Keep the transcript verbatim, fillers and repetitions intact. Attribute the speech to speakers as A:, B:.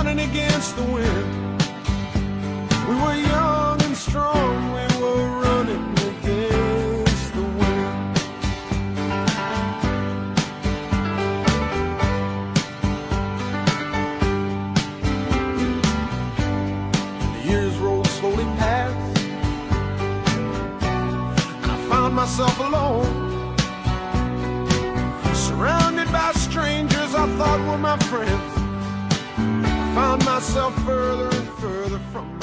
A: running against the wind. We were young and strong, we were running against the wind. The years rolled slowly past, and I found myself alone, surrounded by strangers I thought were my friends. I found myself further and further from